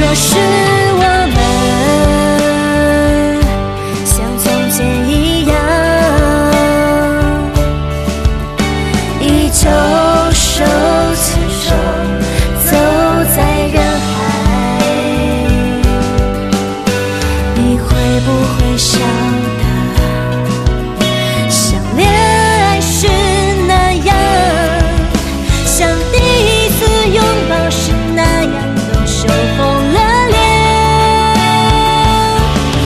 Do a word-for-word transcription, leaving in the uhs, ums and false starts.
是我们像从前一样，依旧手牵手走在人海，你会不会想